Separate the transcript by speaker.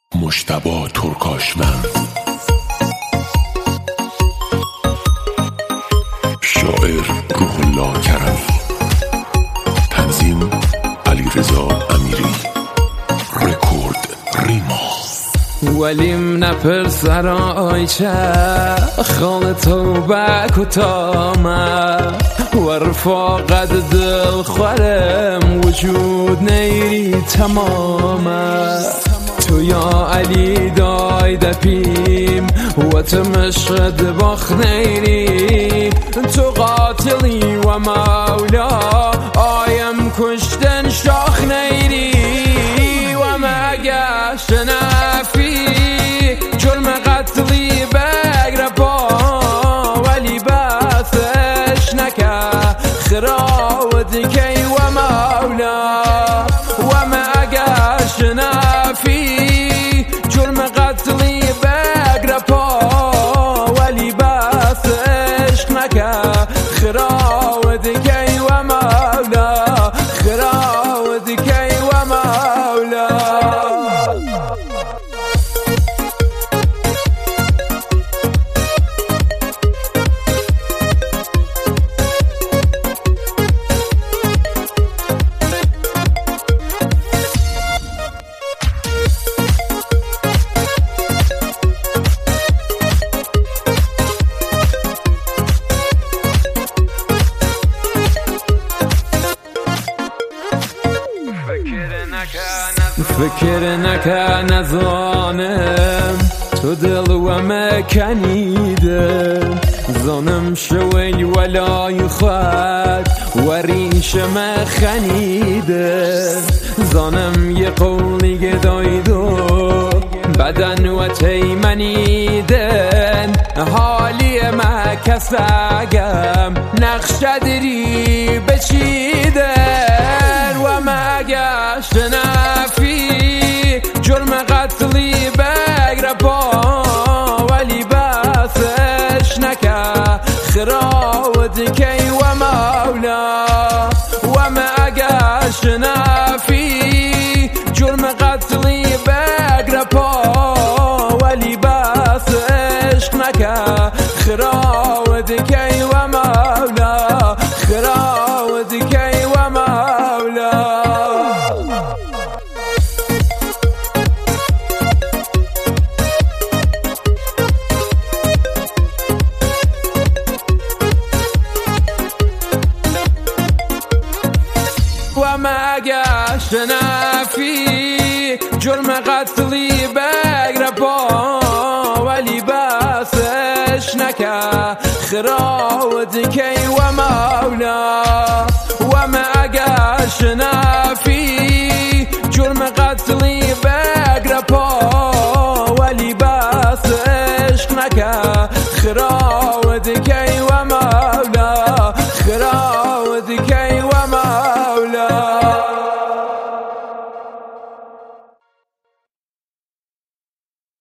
Speaker 1: مجتبی ترکاشوند، شاعر روح الله کرمی، تنظیم علیرضا امیری، رکورد ریما.
Speaker 2: ولیم نپرسر آیچه خال توبه کتامه و رفاقت دل خورم وجود نیری تمامه. تو یا علی دای دپیم و تمشد باخ نیری، تو قاتلی و مولا آیم کشتن شاخ نیری. و مگه شنفی جرم قتلی بگر پا ولی بثش نکه خراود کی و مولا. و مگه شنفی جرم قتلی بگر پا ولی بثش نکه خراود کی و مولا، خراود کی و مولا. فکر نکن نزانم تو دل و مکنیده، زانم شوی ولای خود و ریش مخنیده. زانم یه قولی گدایدو بدن و تیمنیدن، حالی مکسگم نقش دری بچیدن. و مگه شنفی جرم قتلی بگر پا ولی بثش نکه خراود کی و مولا. و مگه شنفی جرم قتلی بگر پا ولی بثش نکه خراود کی و مولا، خراود کی و مولا. و مگه شنفی جرم قتلی بگر پا ولی بثش نکه خراود کی و مولا. و مگه شنفی جرم قتلی بگر پا ولی بثش نکه خراود کی و مولا، خراود کی